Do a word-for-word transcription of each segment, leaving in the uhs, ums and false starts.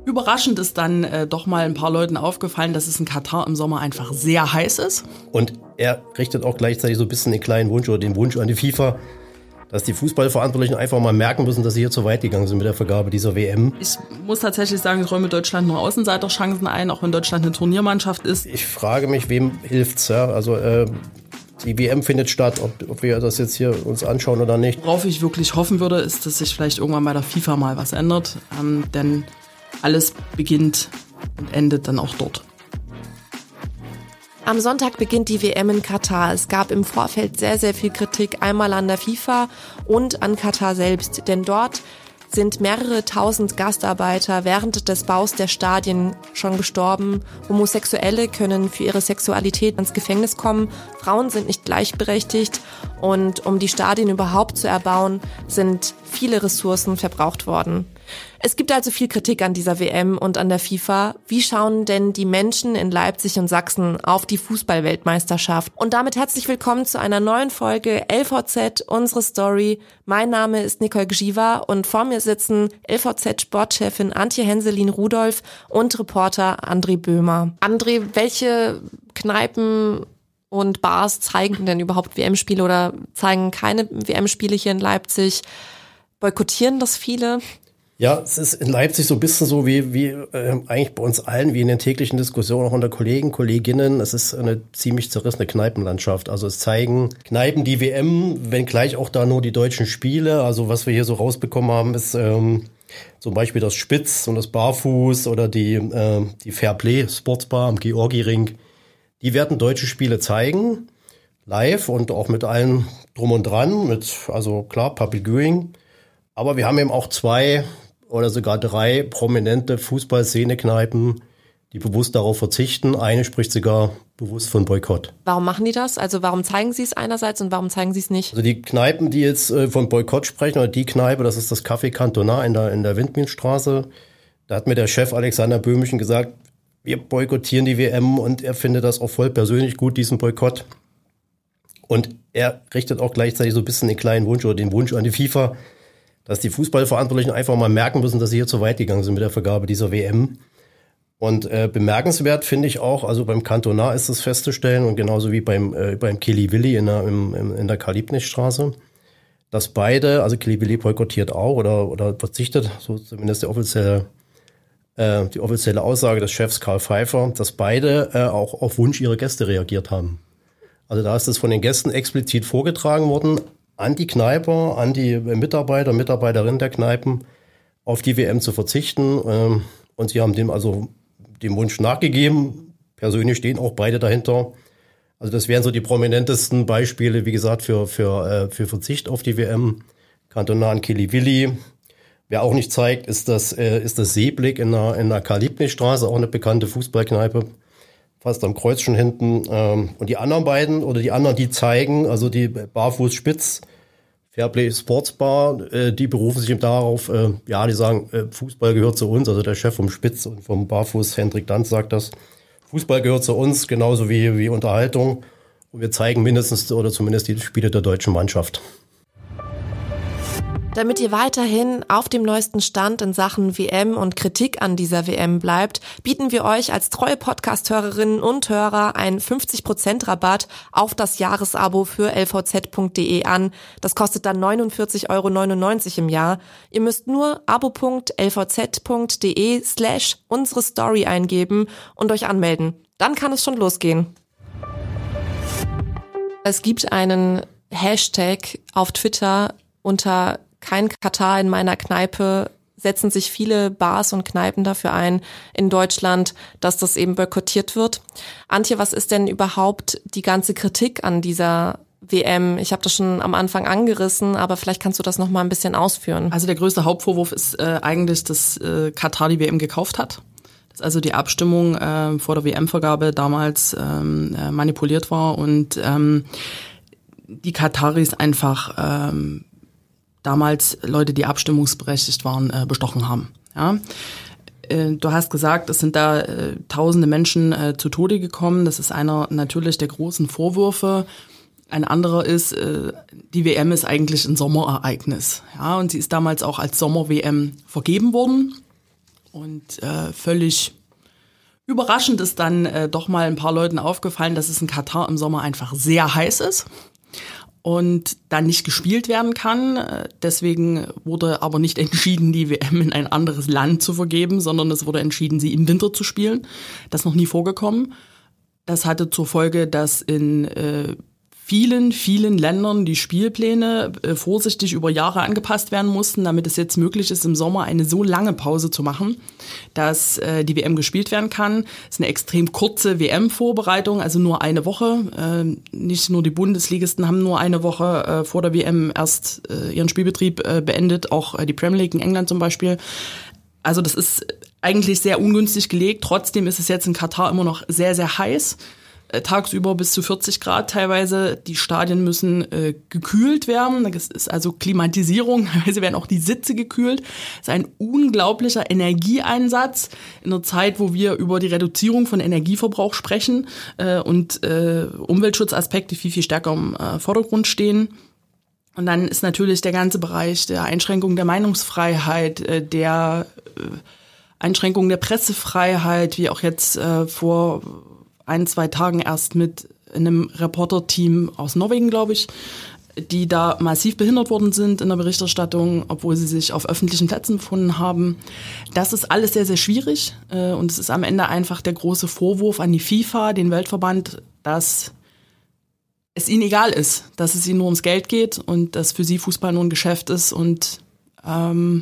Überraschend ist dann äh, doch mal ein paar Leuten aufgefallen, dass es in Katar im Sommer einfach sehr heiß ist. Und er richtet auch gleichzeitig so ein bisschen den kleinen Wunsch oder den Wunsch an die FIFA, dass die Fußballverantwortlichen einfach mal merken müssen, dass sie hier zu weit gegangen sind mit der Vergabe dieser W M. Ich muss tatsächlich sagen, ich räume Deutschland nur Außenseiterchancen ein, auch wenn Deutschland eine Turniermannschaft ist. Ich frage mich, wem hilft's? Ja? Also äh, die W M findet statt, ob, ob wir das jetzt hier uns anschauen oder nicht. Worauf ich wirklich hoffen würde, ist, dass sich vielleicht irgendwann bei der FIFA mal was ändert, ähm, denn alles beginnt und endet dann auch dort. Am Sonntag beginnt die W M in Katar. Es gab im Vorfeld sehr, sehr viel Kritik, einmal an der FIFA und an Katar selbst. Denn dort sind mehrere tausend Gastarbeiter während des Baus der Stadien schon gestorben. Homosexuelle können für ihre Sexualität ins Gefängnis kommen. Frauen sind nicht gleichberechtigt. Und um die Stadien überhaupt zu erbauen, sind viele Ressourcen verbraucht worden. Es gibt also viel Kritik an dieser W M und an der FIFA. Wie schauen denn die Menschen in Leipzig und Sachsen auf die Fußball-Weltmeisterschaft? Und damit herzlich willkommen zu einer neuen Folge L V Z, unsere Story. Mein Name ist Nicole Gziwa und vor mir sitzen L V Z-Sportchefin Antje Henselin-Rudolf und Reporter André Böhmer. André, welche Kneipen und Bars zeigen denn überhaupt W M-Spiele oder zeigen keine W M-Spiele hier in Leipzig? Boykottieren das viele? Ja, es ist in Leipzig so ein bisschen so wie, wie äh, eigentlich bei uns allen, wie in den täglichen Diskussionen auch unter Kollegen, Kolleginnen. Es ist eine ziemlich zerrissene Kneipenlandschaft. Also es zeigen Kneipen die W M, wenngleich auch da nur die deutschen Spiele. Also was wir hier so rausbekommen haben, ist ähm, zum Beispiel das Spitz und das Barfuß oder die, äh, die Fairplay Sportsbar am Georgi-Ring. Die werden deutsche Spiele zeigen, live und auch mit allem drum und dran, mit, also klar, Public Viewing. Aber wir haben eben auch zwei oder sogar drei prominente Fußball-Szene-Kneipen, die bewusst darauf verzichten. Eine spricht sogar bewusst von Boykott. Warum machen die das? Also warum zeigen sie es einerseits und warum zeigen sie es nicht? Also die Kneipen, die jetzt äh, von Boykott sprechen, oder die Kneipe, das ist das Café Cantonat in der, in der Windmühlenstraße. Da hat mir der Chef Alexander Böhmischen gesagt, wir boykottieren die W M und er findet das auch voll persönlich gut, diesen Boykott. Und er richtet auch gleichzeitig so ein bisschen den kleinen Wunsch oder den Wunsch an die FIFA, dass die Fußballverantwortlichen einfach mal merken müssen, dass sie hier zu weit gegangen sind mit der Vergabe dieser W M. Und äh, bemerkenswert finde ich auch, also beim Cantonat ist es festzustellen und genauso wie beim äh, beim Kili Willi in der im, im, in der Karl-Liebknecht-Straße, dass beide, also Kili Willi boykottiert auch oder oder verzichtet, so zumindest der offizielle äh, die offizielle Aussage des Chefs Karl Pfeiffer, dass beide äh, auch auf Wunsch ihrer Gäste reagiert haben. Also da ist es von den Gästen explizit vorgetragen worden, an die Kneiper, an die Mitarbeiter, Mitarbeiterinnen der Kneipen, auf die W M zu verzichten. Und sie haben dem also dem Wunsch nachgegeben. Persönlich stehen auch beide dahinter. Also das wären so die prominentesten Beispiele, wie gesagt, für für für Verzicht auf die W M. Cantonat und Kili Willi. Wer auch nicht zeigt, ist das ist das Seeblick in der in der Karl-Liebknecht-Straße, auch eine bekannte Fußballkneipe. Fast am Kreuz schon hinten. Und die anderen beiden oder die anderen, die zeigen, also die Barfuß Spitz, Fairplay Sportsbar, die berufen sich eben darauf, ja, die sagen, Fußball gehört zu uns. Also der Chef vom Spitz und vom Barfuß, Hendrik Danz, sagt das. Fußball gehört zu uns, genauso wie, wie Unterhaltung. Und wir zeigen mindestens oder zumindest die Spiele der deutschen Mannschaft. Damit ihr weiterhin auf dem neuesten Stand in Sachen W M und Kritik an dieser W M bleibt, bieten wir euch als treue Podcast-Hörerinnen und Hörer einen fünfzig Prozent Rabatt auf das Jahresabo für l v z punkt d e an. Das kostet dann neunundvierzig Euro neunundneunzig im Jahr. Ihr müsst nur abo punkt l v z punkt d e slash unsere Story eingeben und euch anmelden. Dann kann es schon losgehen. Es gibt einen Hashtag auf Twitter unter Kein Katar in meiner Kneipe, setzen sich viele Bars und Kneipen dafür ein in Deutschland, dass das eben boykottiert wird. Antje, was ist denn überhaupt die ganze Kritik an dieser W M? Ich habe das schon am Anfang angerissen, aber vielleicht kannst du das noch mal ein bisschen ausführen. Also der größte Hauptvorwurf ist äh, eigentlich, dass äh, Katar die W M gekauft hat. Dass also die Abstimmung äh, vor der W M-Vergabe damals ähm, äh, manipuliert war und ähm, die Kataris einfach ähm, damals Leute, die abstimmungsberechtigt waren, äh, bestochen haben. Ja? Äh, du hast gesagt, es sind da äh, tausende Menschen äh, zu Tode gekommen. Das ist einer natürlich der großen Vorwürfe. Ein anderer ist, äh, die W M ist eigentlich ein Sommerereignis. Ja? Und sie ist damals auch als Sommer-W M vergeben worden. Und äh, völlig überraschend ist dann äh, doch mal ein paar Leuten aufgefallen, dass es in Katar im Sommer einfach sehr heiß ist und dann nicht gespielt werden kann. Deswegen wurde aber nicht entschieden, die W M in ein anderes Land zu vergeben, sondern es wurde entschieden, sie im Winter zu spielen. Das ist noch nie vorgekommen. Das hatte zur Folge, dass in äh, vielen, vielen Ländern die Spielpläne äh, vorsichtig über Jahre angepasst werden mussten, damit es jetzt möglich ist, im Sommer eine so lange Pause zu machen, dass äh, die W M gespielt werden kann. Es ist eine extrem kurze W M-Vorbereitung, also nur eine Woche. Äh, nicht nur die Bundesligisten haben nur eine Woche äh, vor der W M erst äh, ihren Spielbetrieb äh, beendet, auch äh, die Premier League in England zum Beispiel. Also das ist eigentlich sehr ungünstig gelegt. Trotzdem ist es jetzt in Katar immer noch sehr, sehr heiß. Tagsüber bis zu vierzig Grad teilweise. Die Stadien müssen äh, gekühlt werden. Das ist also Klimatisierung. Teilweise werden auch die Sitze gekühlt. Das ist ein unglaublicher Energieeinsatz in einer Zeit, wo wir über die Reduzierung von Energieverbrauch sprechen äh, und äh, Umweltschutzaspekte viel, viel stärker im äh, Vordergrund stehen. Und dann ist natürlich der ganze Bereich der Einschränkung der Meinungsfreiheit, äh, der äh, Einschränkung der Pressefreiheit, wie auch jetzt äh, vor ein, zwei Tagen erst mit einem Reporter-Team aus Norwegen, glaube ich, die da massiv behindert worden sind in der Berichterstattung, obwohl sie sich auf öffentlichen Plätzen befunden haben. Das ist alles sehr, sehr schwierig. Und es ist am Ende einfach der große Vorwurf an die FIFA, den Weltverband, dass es ihnen egal ist, dass es ihnen nur ums Geld geht und dass für sie Fußball nur ein Geschäft ist und ähm,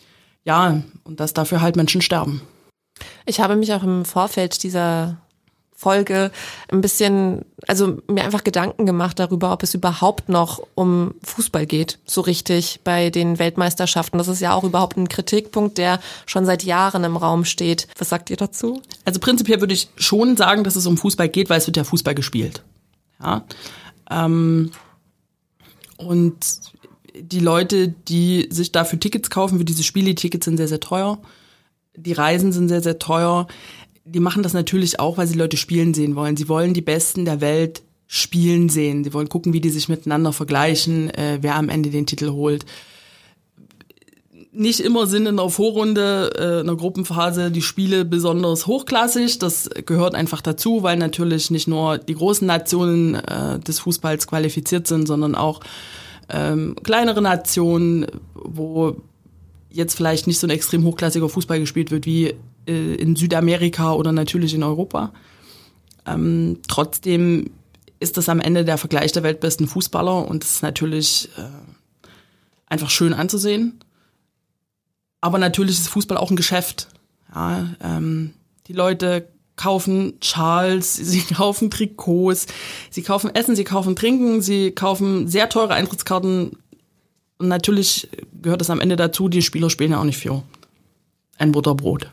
ja, und dass dafür halt Menschen sterben. Ich habe mich auch im Vorfeld dieser Folge ein bisschen, also mir einfach Gedanken gemacht darüber, ob es überhaupt noch um Fußball geht, so richtig bei den Weltmeisterschaften. Das ist ja auch überhaupt ein Kritikpunkt, der schon seit Jahren im Raum steht. Was sagt ihr dazu? Also prinzipiell würde ich schon sagen, dass es um Fußball geht, weil es wird ja Fußball gespielt. Ja. Ähm, und die Leute, die sich dafür Tickets kaufen, für diese Spiele, die Tickets sind sehr, sehr teuer. Die Reisen sind sehr, sehr teuer. Die machen das natürlich auch, weil sie Leute spielen sehen wollen. Sie wollen die Besten der Welt spielen sehen. Sie wollen gucken, wie die sich miteinander vergleichen, äh, wer am Ende den Titel holt. Nicht immer sind in der Vorrunde, äh, in der Gruppenphase die Spiele besonders hochklassig. Das gehört einfach dazu, weil natürlich nicht nur die großen Nationen äh, des Fußballs qualifiziert sind, sondern auch ähm, kleinere Nationen, wo jetzt vielleicht nicht so ein extrem hochklassiger Fußball gespielt wird wie äh, in Südamerika oder natürlich in Europa. Ähm, trotzdem ist das am Ende der Vergleich der weltbesten Fußballer und es ist natürlich äh, einfach schön anzusehen. Aber natürlich ist Fußball auch ein Geschäft. Ja, ähm, die Leute kaufen Schals, sie kaufen Trikots, sie kaufen Essen, sie kaufen Trinken, sie kaufen sehr teure Eintrittskarten. Und natürlich gehört es am Ende dazu, die Spieler spielen ja auch nicht für ein Butterbrot.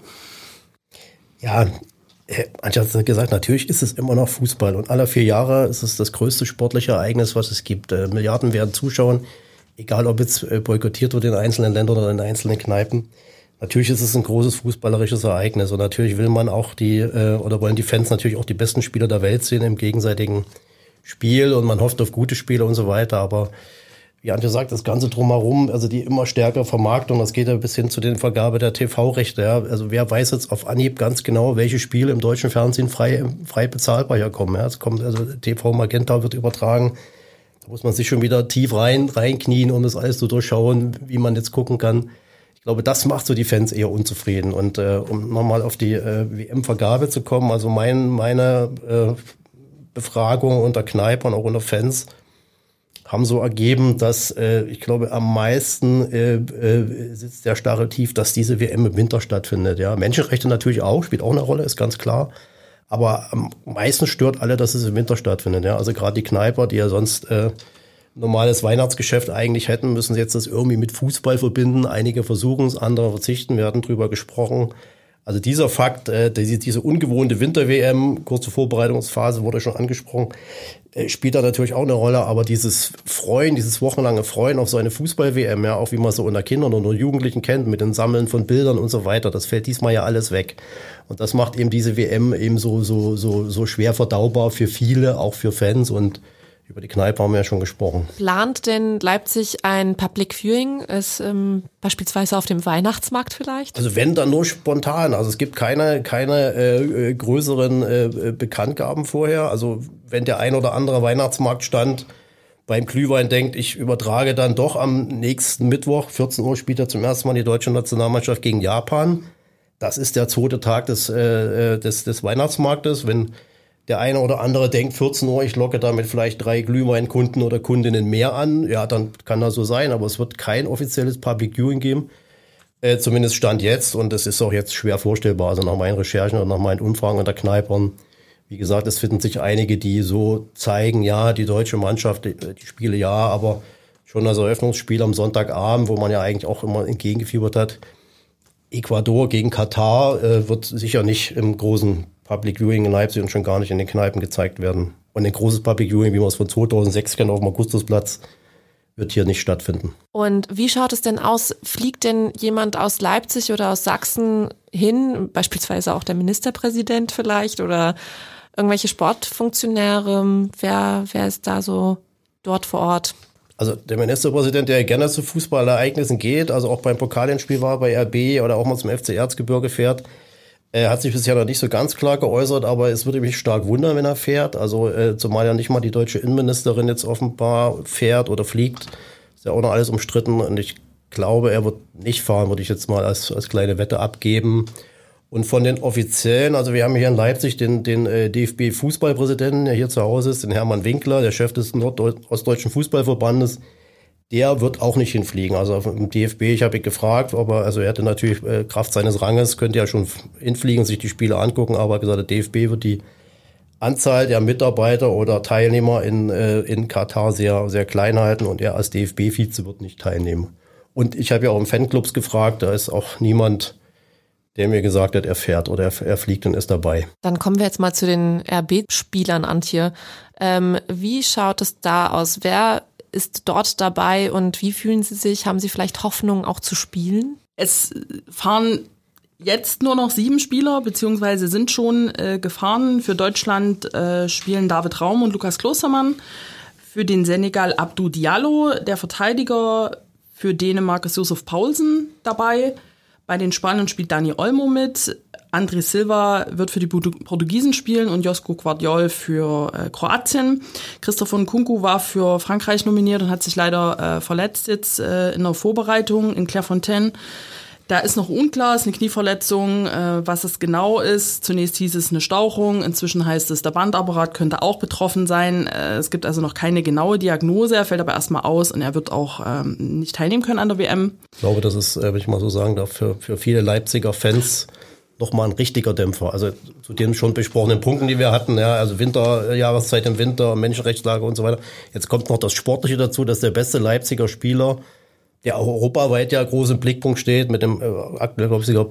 Ja, Antje hat gesagt, natürlich ist es immer noch Fußball. Und alle vier Jahre ist es das größte sportliche Ereignis, was es gibt. Äh, Milliarden werden zuschauen, egal ob jetzt äh, boykottiert wird in einzelnen Ländern oder in einzelnen Kneipen. Natürlich ist es ein großes fußballerisches Ereignis. Und natürlich will man auch die, äh, oder wollen die Fans natürlich auch die besten Spieler der Welt sehen im gegenseitigen Spiel. Und man hofft auf gute Spiele und so weiter. Aber wie Antje sagt, das Ganze drumherum, also die immer stärkere Vermarktung, das geht ja bis hin zu den Vergabe der T V-Rechte. Ja. Also wer weiß jetzt auf Anhieb ganz genau, welche Spiele im deutschen Fernsehen frei, frei bezahlbar herkommen. Ja. Es kommt, also T V Magenta wird übertragen. Da muss man sich schon wieder tief rein, reinknien, um das alles zu durchschauen, wie man jetzt gucken kann. Ich glaube, das macht so die Fans eher unzufrieden. Und äh, um nochmal auf die äh, W M-Vergabe zu kommen, also mein, meine äh, Befragung unter Kneipern, auch unter Fans, haben so ergeben, dass äh, ich glaube am meisten äh, äh, sitzt der Stachel tief, dass diese W M im Winter stattfindet. Ja, Menschenrechte natürlich auch, spielt auch eine Rolle, ist ganz klar. Aber am meisten stört alle, dass es im Winter stattfindet. Ja, also gerade die Kneiper, die ja sonst äh, normales Weihnachtsgeschäft eigentlich hätten, müssen jetzt das irgendwie mit Fußball verbinden. Einige versuchen es, andere verzichten. Wir hatten drüber gesprochen. Also dieser Fakt, äh, diese, diese ungewohnte Winter-W M, kurze Vorbereitungsphase wurde schon angesprochen, äh, spielt da natürlich auch eine Rolle. Aber dieses Freuen, dieses wochenlange Freuen auf so eine Fußball-W M, ja, auch wie man so unter Kindern oder Jugendlichen kennt, mit dem Sammeln von Bildern und so weiter, das fällt diesmal ja alles weg. Und das macht eben diese W M eben so, so, so, so schwer verdaubar für viele, auch für Fans. Und Über die Kneipe haben wir ja schon gesprochen. Plant denn Leipzig ein Public Viewing, ist ähm, beispielsweise auf dem Weihnachtsmarkt vielleicht? Also wenn, dann nur spontan. Also es gibt keine, keine äh, größeren äh, Bekanntgaben vorher. Also wenn der ein oder andere Weihnachtsmarktstand beim Glühwein denkt, ich übertrage dann doch am nächsten Mittwoch, vierzehn Uhr spielt er zum ersten Mal die deutsche Nationalmannschaft gegen Japan. Das ist der zweite Tag des, äh, des, des Weihnachtsmarktes. Wenn der eine oder andere denkt, vierzehn Uhr, ich locke damit vielleicht drei Glühweinkunden oder Kundinnen mehr an, ja, dann kann das so sein, aber es wird kein offizielles Public Viewing geben, äh, zumindest Stand jetzt, und das ist auch jetzt schwer vorstellbar, also nach meinen Recherchen und nach meinen Umfragen unter Kneipern. Wie gesagt, es finden sich einige, die so zeigen, ja, die deutsche Mannschaft, die, die Spiele ja, aber schon das Eröffnungsspiel am Sonntagabend, wo man ja eigentlich auch immer entgegengefiebert hat, Ecuador gegen Katar, äh, wird sicher nicht im großen Public Viewing in Leipzig und schon gar nicht in den Kneipen gezeigt werden. Und ein großes Public Viewing, wie man es von zweitausendsechs kennt, auf dem Augustusplatz, wird hier nicht stattfinden. Und wie schaut es denn aus? Fliegt denn jemand aus Leipzig oder aus Sachsen hin, beispielsweise auch der Ministerpräsident vielleicht oder irgendwelche Sportfunktionäre? Wer, wer ist da so dort vor Ort? Also der Ministerpräsident, der gerne zu Fußballereignissen geht, also auch beim Pokalendspiel war, bei R B oder auch mal zum F C Erzgebirge fährt, er hat sich bisher noch nicht so ganz klar geäußert, aber es würde mich stark wundern, wenn er fährt. Also äh, zumal ja nicht mal die deutsche Innenministerin jetzt offenbar fährt oder fliegt. Ist ja auch noch alles umstritten und ich glaube, er wird nicht fahren, würde ich jetzt mal als, als kleine Wette abgeben. Und von den Offiziellen, also wir haben hier in Leipzig den, den äh, D F B-Fußballpräsidenten, der hier zu Hause ist, den Hermann Winkler, der Chef des Nordostdeutschen Fußballverbandes. Der wird auch nicht hinfliegen. Also im D F B, ich habe ihn gefragt, aber also er hätte natürlich äh, Kraft seines Ranges, könnte ja schon hinfliegen, sich die Spiele angucken, aber gesagt, der D F B wird die Anzahl der Mitarbeiter oder Teilnehmer in, äh, in Katar sehr, sehr klein halten und er als D F B-Vize wird nicht teilnehmen. Und ich habe ja auch im Fanclubs gefragt, da ist auch niemand, der mir gesagt hat, er fährt oder er, er fliegt und ist dabei. Dann kommen wir jetzt mal zu den R B-Spielern, Antje. Ähm, wie schaut es da aus? Wer ist dort dabei und wie fühlen Sie sich? Haben Sie vielleicht Hoffnung, auch zu spielen? Es fahren jetzt nur noch sieben Spieler, beziehungsweise sind schon äh, gefahren. Für Deutschland äh, spielen David Raum und Lukas Klostermann. Für den Senegal Abdou Diallo, der Verteidiger. Für Dänemark ist Josef Paulsen dabei. Bei den Spaniern spielt Dani Olmo mit. André Silva wird für die Portugiesen spielen und Josko Gvardiol für äh, Kroatien. Christopher Nkunku war für Frankreich nominiert und hat sich leider äh, verletzt jetzt äh, in der Vorbereitung in Clairefontaine. Da ist noch unklar, ist eine Knieverletzung, äh, was es genau ist. Zunächst hieß es eine Stauchung, inzwischen heißt es, der Bandapparat könnte auch betroffen sein. Äh, es gibt also noch keine genaue Diagnose, er fällt aber erstmal aus und er wird auch ähm, nicht teilnehmen können an der W M. Ich glaube, das ist, äh, wenn ich mal so sagen darf, für, für viele Leipziger Fans nochmal ein richtiger Dämpfer. Also zu den schon besprochenen Punkten, die wir hatten, ja, also Winter, Jahreszeit im Winter, Menschenrechtslage und so weiter. Jetzt kommt noch das Sportliche dazu, dass der beste Leipziger Spieler, der auch europaweit ja groß im Blickpunkt steht, mit dem äh, aktuell, glaube ich, sogar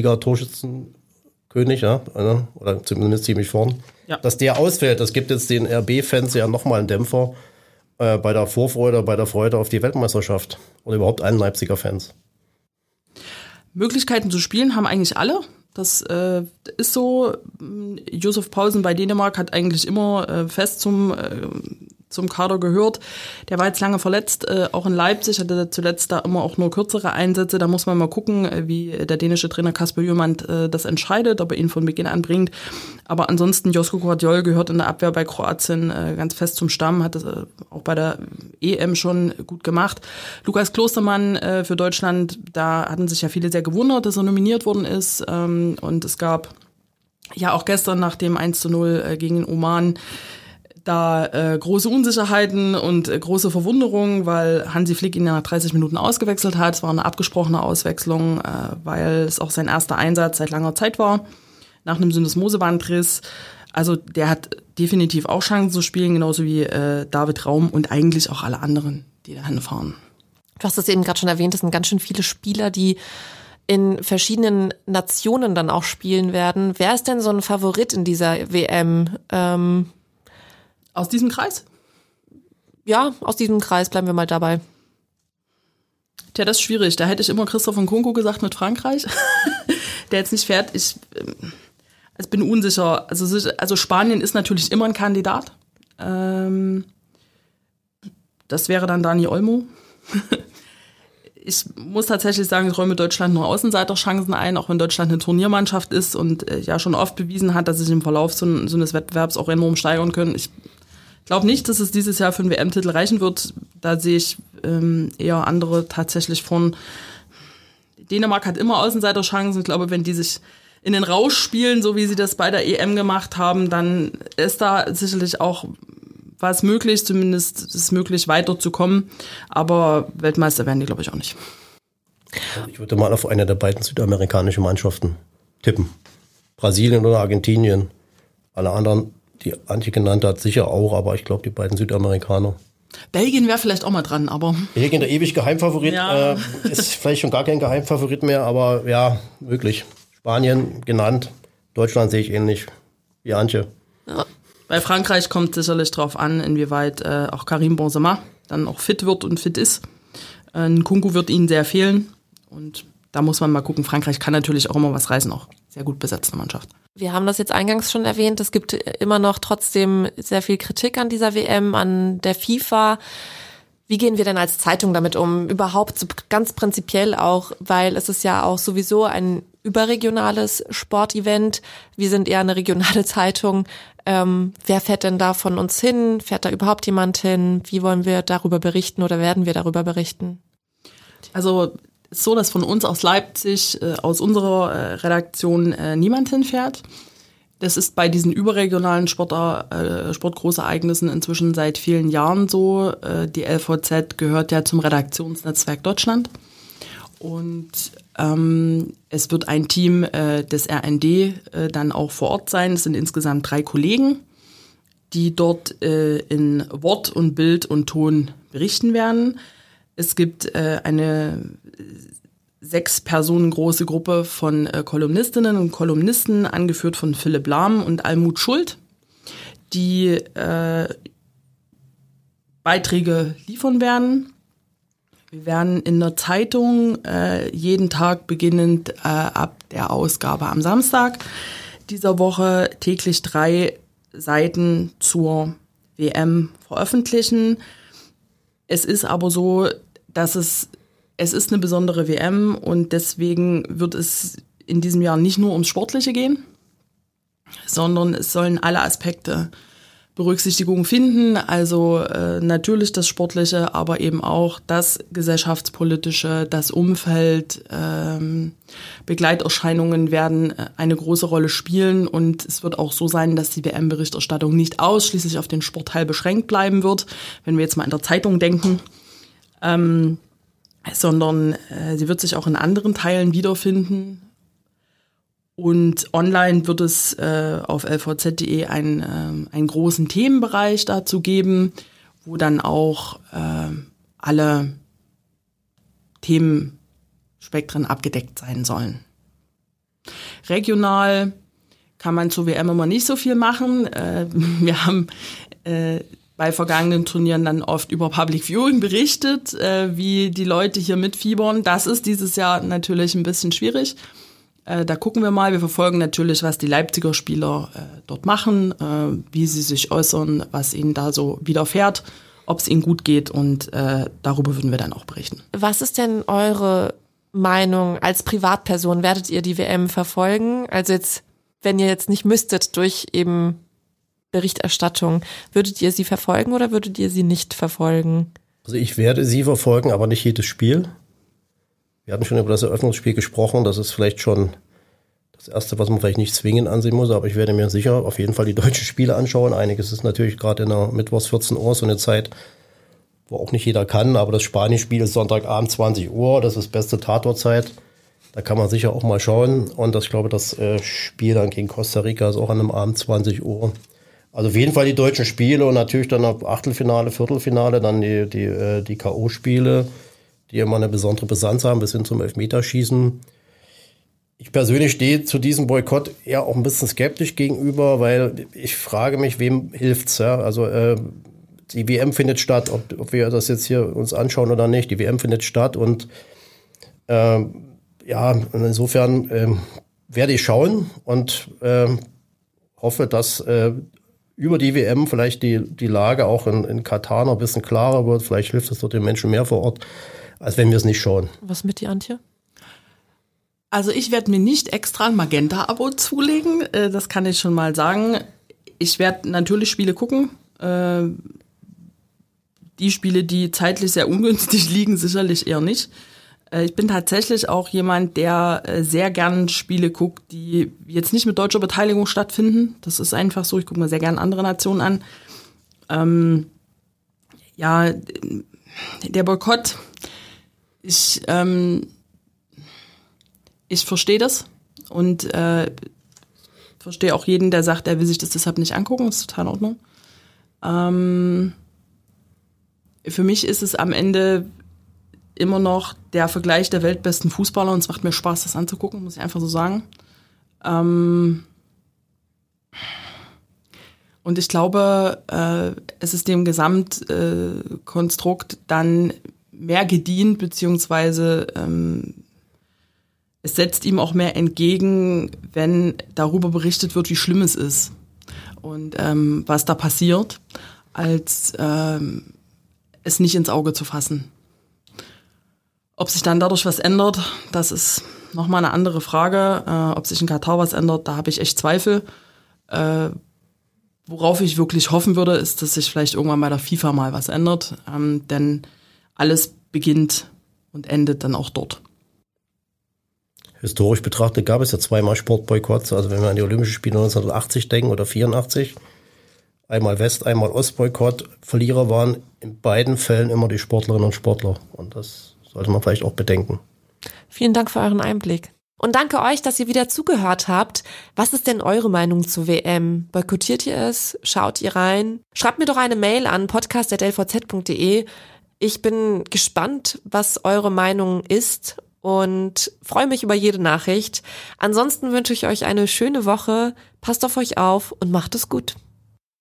Bundesliga-Torschützenkönig, ja, oder zumindest ziemlich vorn, ja, dass der ausfällt. Das gibt jetzt den R B-Fans ja nochmal einen Dämpfer äh, bei der Vorfreude, bei der Freude auf die Weltmeisterschaft oder überhaupt allen Leipziger Fans. Möglichkeiten zu spielen haben eigentlich alle. Das äh, ist so. Josef Paulsen bei Dänemark hat eigentlich immer äh, fest zum äh, zum Kader gehört. Der war jetzt lange verletzt, äh, auch in Leipzig, hatte zuletzt da immer auch nur kürzere Einsätze. Da muss man mal gucken, äh, wie der dänische Trainer Kasper Hjulmand äh, das entscheidet, ob er ihn von Beginn an bringt. Aber ansonsten, Josko Gvardiol gehört in der Abwehr bei Kroatien äh, ganz fest zum Stamm, hat das äh, auch bei der E M schon gut gemacht. Lukas Klostermann äh, für Deutschland, da hatten sich ja viele sehr gewundert, dass er nominiert worden ist. Ähm, und es gab ja auch gestern nach dem eins zu null äh, gegen den Oman da äh, große Unsicherheiten und äh, große Verwunderung, weil Hansi Flick ihn ja nach dreißig Minuten ausgewechselt hat. Es war eine abgesprochene Auswechslung, äh, weil es auch sein erster Einsatz seit langer Zeit war, nach einem Syndesmosebandriss. Also der hat definitiv auch Chancen zu spielen, genauso wie äh, David Raum und eigentlich auch alle anderen, die da hinfahren. Du hast es eben gerade schon erwähnt, es sind ganz schön viele Spieler, die in verschiedenen Nationen dann auch spielen werden. Wer ist denn so ein Favorit in dieser W M? Ähm Aus diesem Kreis? Ja, aus diesem Kreis bleiben wir mal dabei. Tja, das ist schwierig. Da hätte ich immer Christoph Nkunku gesagt mit Frankreich, der jetzt nicht fährt. Ich also bin unsicher. Also, also Spanien ist natürlich immer ein Kandidat. Ähm, das wäre dann Dani Olmo. Ich muss tatsächlich sagen, ich räume Deutschland nur Außenseiterchancen ein, auch wenn Deutschland eine Turniermannschaft ist und äh, ja schon oft bewiesen hat, dass sich im Verlauf so, so eines Wettbewerbs auch enorm steigern können. Ich glaube nicht, dass es dieses Jahr für einen W M-Titel reichen wird. Da sehe ich ähm, eher andere tatsächlich vorn. Dänemark hat immer Außenseiterchancen. Ich glaube, wenn die sich in den Rausch spielen, so wie sie das bei der E M gemacht haben, dann ist da sicherlich auch was möglich, zumindest ist es möglich, weiterzukommen. Aber Weltmeister werden die, glaube ich, auch nicht. Ich würde mal auf eine der beiden südamerikanischen Mannschaften tippen. Brasilien oder Argentinien. Alle anderen, die Antje genannt hat, sicher auch, aber ich glaube, die beiden Südamerikaner. Belgien wäre vielleicht auch mal dran, aber... Belgien, der ewig Geheimfavorit, ja. äh, ist vielleicht schon gar kein Geheimfavorit mehr, aber ja, möglich. Spanien genannt, Deutschland sehe ich ähnlich wie Antje. Ja. Bei Frankreich kommt sicherlich darauf an, inwieweit äh, auch Karim Benzema dann auch fit wird und fit ist. Äh, Nkunku wird ihnen sehr fehlen und da muss man mal gucken. Frankreich kann natürlich auch immer was reißen, auch sehr gut besetzte Mannschaft. Wir haben das jetzt eingangs schon erwähnt, es gibt immer noch trotzdem sehr viel Kritik an dieser W M, an der FIFA. Wie gehen wir denn als Zeitung damit um? Überhaupt so ganz prinzipiell auch, weil es ist ja auch sowieso ein überregionales Sportevent. Wir sind eher eine regionale Zeitung. Ähm, wer fährt denn da von uns hin? Fährt da überhaupt jemand hin? Wie wollen wir darüber berichten oder werden wir darüber berichten? Also es ist so, dass von uns aus Leipzig, äh, aus unserer äh, Redaktion äh, niemand hinfährt. Das ist bei diesen überregionalen Sport, äh, Sportgroßereignissen inzwischen seit vielen Jahren so. Äh, die L V Z gehört ja zum Redaktionsnetzwerk Deutschland. Und ähm, es wird ein Team äh, des R N D äh, dann auch vor Ort sein. Es sind insgesamt drei Kollegen, die dort äh, in Wort und Bild und Ton berichten werden. Es gibt äh, eine sechs Personen große Gruppe von äh, Kolumnistinnen und Kolumnisten, angeführt von Philipp Lahm und Almut Schuld, die äh, Beiträge liefern werden. Wir werden in der Zeitung äh, jeden Tag beginnend äh, ab der Ausgabe am Samstag dieser Woche täglich drei Seiten zur W M veröffentlichen. Es ist aber so, dass es Es ist eine besondere W M und deswegen wird es in diesem Jahr nicht nur ums Sportliche gehen, sondern es sollen alle Aspekte Berücksichtigung finden. Also äh, natürlich das Sportliche, aber eben auch das Gesellschaftspolitische, das Umfeld. Ähm, Begleiterscheinungen werden eine große Rolle spielen und es wird auch so sein, dass die W M-Berichterstattung nicht ausschließlich auf den Sportteil beschränkt bleiben wird, wenn wir jetzt mal in der Zeitung denken. Ähm, sondern äh, sie wird sich auch in anderen Teilen wiederfinden. Und online wird es äh, auf l v z punkt d e ein, äh, einen großen Themenbereich dazu geben, wo dann auch äh, alle Themenspektren abgedeckt sein sollen. Regional kann man zur W M immer nicht so viel machen. Äh, wir haben äh, bei vergangenen Turnieren dann oft über Public Viewing berichtet, äh, wie die Leute hier mitfiebern. Das ist dieses Jahr natürlich ein bisschen schwierig. Äh, da gucken wir mal. Wir verfolgen natürlich, was die Leipziger Spieler äh, dort machen, äh, wie sie sich äußern, was ihnen da so widerfährt, ob es ihnen gut geht und äh, darüber würden wir dann auch berichten. Was ist denn eure Meinung als Privatperson? Werdet ihr die W M verfolgen? Also jetzt, wenn ihr jetzt nicht müsstet durch eben Berichterstattung, würdet ihr sie verfolgen oder würdet ihr sie nicht verfolgen? Also ich werde sie verfolgen, aber nicht jedes Spiel. Wir hatten schon über das Eröffnungsspiel gesprochen, das ist vielleicht schon das Erste, was man vielleicht nicht zwingend ansehen muss, aber ich werde mir sicher auf jeden Fall die deutschen Spiele anschauen. Einiges ist natürlich gerade in der Mittwochs vierzehn Uhr so eine Zeit, wo auch nicht jeder kann, aber das Spanien-Spiel ist Sonntagabend zwanzig Uhr, das ist beste Tatortzeit. Da kann man sicher auch mal schauen und das, ich glaube, das äh, Spiel dann gegen Costa Rica ist auch an einem Abend zwanzig Uhr. Also auf jeden Fall die deutschen Spiele und natürlich dann ab Achtelfinale, Viertelfinale, dann die, die, äh, die K O-Spiele, die immer eine besondere Brisanz haben, bis hin zum Elfmeterschießen. Ich persönlich stehe zu diesem Boykott eher auch ein bisschen skeptisch gegenüber, weil ich frage mich, wem hilft's? Ja? Also äh, die W M findet statt, ob, ob wir das jetzt hier uns anschauen oder nicht. Die W M findet statt und äh, ja, insofern äh, werde ich schauen und äh, hoffe, dass äh, über die W M vielleicht die, die Lage auch in, in Katar noch ein bisschen klarer wird. Vielleicht hilft es dort den Menschen mehr vor Ort, als wenn wir es nicht schauen. Was mit dir, Antje? Also ich werde mir nicht extra ein Magenta-Abo zulegen, das kann ich schon mal sagen. Ich werde natürlich Spiele gucken. Die Spiele, die zeitlich sehr ungünstig liegen, sicherlich eher nicht. Ich bin tatsächlich auch jemand, der sehr gern Spiele guckt, die jetzt nicht mit deutscher Beteiligung stattfinden. Das ist einfach so. Ich gucke mir sehr gern andere Nationen an. Ähm, ja, der Boykott, ich, ähm, ich verstehe das und äh, verstehe auch jeden, der sagt, er will sich das deshalb nicht angucken. Das ist total in Ordnung. Ähm, für mich ist es am Ende immer noch der Vergleich der weltbesten Fußballer und es macht mir Spaß, das anzugucken, muss ich einfach so sagen. Ähm und ich glaube, äh, es ist dem Gesamtkonstrukt äh, dann mehr gedient, beziehungsweise ähm, es setzt ihm auch mehr entgegen, wenn darüber berichtet wird, wie schlimm es ist und ähm, was da passiert, als ähm, es nicht ins Auge zu fassen. Ob sich dann dadurch was ändert, das ist nochmal eine andere Frage. Äh, ob sich in Katar was ändert, da habe ich echt Zweifel. Äh, worauf ich wirklich hoffen würde, ist, dass sich vielleicht irgendwann bei der FIFA mal was ändert. Ähm, denn alles beginnt und endet dann auch dort. Historisch betrachtet gab es ja zweimal Sportboykotts. Also wenn wir an die Olympischen Spiele neunzehnhundertachtzig denken oder vierundachtzig. Einmal West-, einmal Ostboykott. Verlierer waren in beiden Fällen immer die Sportlerinnen und Sportler. Und das sollte man vielleicht auch bedenken. Vielen Dank für euren Einblick. Und danke euch, dass ihr wieder zugehört habt. Was ist denn eure Meinung zur W M? Boykottiert ihr es? Schaut ihr rein? Schreibt mir doch eine Mail an podcast at l v z punkt d e. Ich bin gespannt, was eure Meinung ist und freue mich über jede Nachricht. Ansonsten wünsche ich euch eine schöne Woche. Passt auf euch auf und macht es gut.